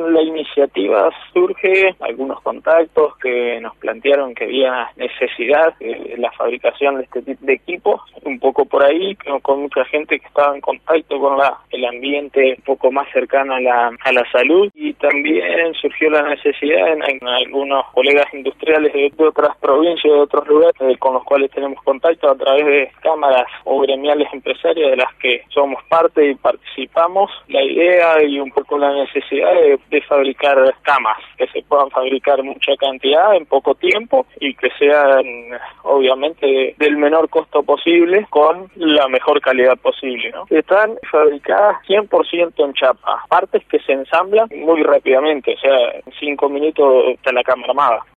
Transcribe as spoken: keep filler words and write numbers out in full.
Bueno, la iniciativa surge, algunos contactos que nos plantearon que había necesidad de la fabricación de este tipo de equipos, un poco por ahí, con mucha gente que estaba en contacto con la, el ambiente un poco más cercano a la, a la salud, y también surgió la necesidad en, en algunos colegas industriales de, de otras provincias, de otros lugares, eh, con los cuales tenemos contacto a través de cámaras o gremiales empresarias de las que somos parte y participamos. La idea y un poco la necesidad de, de fabricar camas, que se puedan fabricar mucha cantidad en poco tiempo y que sean obviamente del menor costo posible con la mejor calidad posible, ¿no? Están fabricadas cien por ciento en chapa, partes que se ensamblan muy rápidamente, o sea, en cinco minutos está la cama armada.